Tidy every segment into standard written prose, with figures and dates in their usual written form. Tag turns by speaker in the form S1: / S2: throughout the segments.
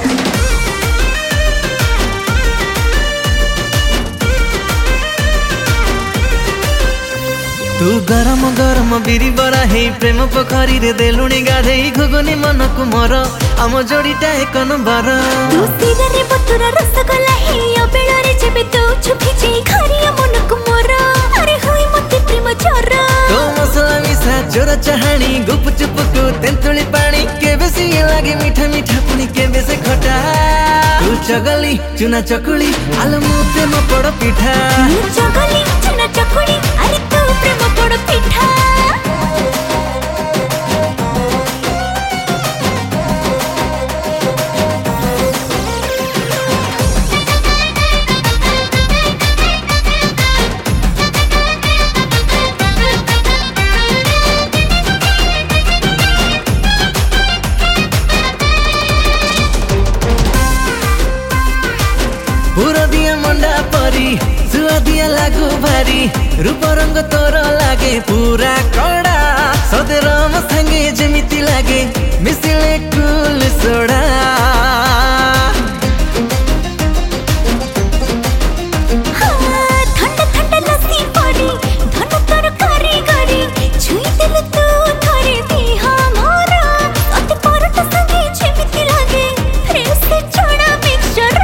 S1: तू गरम गरम बिरी बरा हे प्रेम पोखरी रे देलुणी गाधेई घुगुनी मन को मोर आम जोड़ीटा एक नंबर।
S2: तू सिरा रे बतुरा रसगोला हे अबेल रे जेबे तू छुपी जे खरिया मन को मोर अरे होई मते प्रेम चोर।
S1: तो मसला मिसा जोर चाहानी गुप चुप को तेंतुली पानी केबे से लागे मीठा मीठा पुनी केबे से खटा। तू चगली चुना चकुली आलो मु प्रेम पड़ पिठा।
S2: तू चगली चुना चकुली अरे तू प्रेम पड़ पिठा।
S1: पूरा दिया मंडा परी सुआ दिया लागू भारी रूप रंग तोर लागे पूरा कड़ा सदेर संगे जमिति लागे मिसिले कुल सोडा।
S2: ठंडा ठंडा लस्सी पड़ी धन तोर कारीगरी छुई दिल तू थरे दिहा मोरा अति परट संगे जमिति लागे फ्रेश छोड़ा मिक्सचर।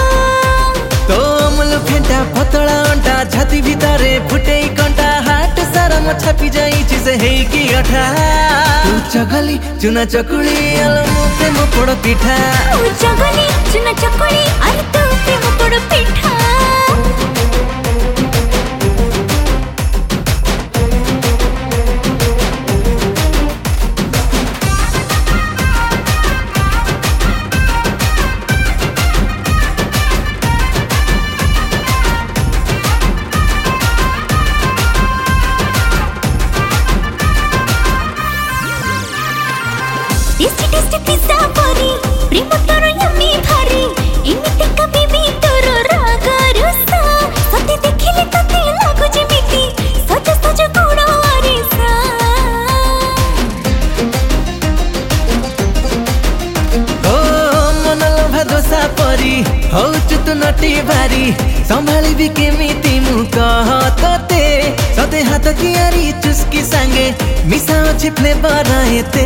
S1: फेंटा पतला अंटा छाती भितरे फुटे कंटा हाट सारा म छापी जाइछि से हेई की अठा। तू चगली चुना चकुली आलो मु प्रेम पड़ पिठा।
S2: तू चगली चुना चकुली अरे तू प्रेम पड़ पिठा। टेस्टी टेस्टी पिज़्ज़ा परी प्रेम तोर यम्मी भारी एमिति कभी भी तोर राग रसा सते देखिले तते लागु जेमिति सज सज गुण आरिसा।
S1: ओ मन लोभा दोसा परी होचु तू नटी भारी संभाली भी केमिति मु कह तते सते हाथ तियारी चुस्की संगे मिसा अछि फ्लेवर एते।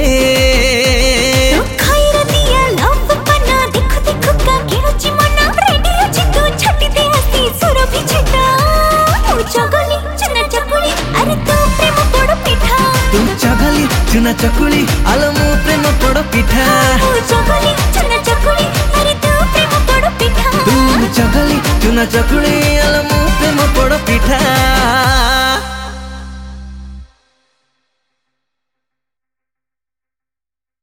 S2: खैर दिया लव पना देखो देखो का किणुची मना रेडी अछि तू छटी दे हसी सुर भी छटा। तू चगली चुना चकुली अरे तू प्रेम पड़ पिठा।
S1: तू चगली चुना चकुली आलो मु प्रेम पड़ पिठा।
S2: तू चगली चुना चकुली अरे तू प्रेम पड़ पिठा।
S1: तू चगली चुना चकुली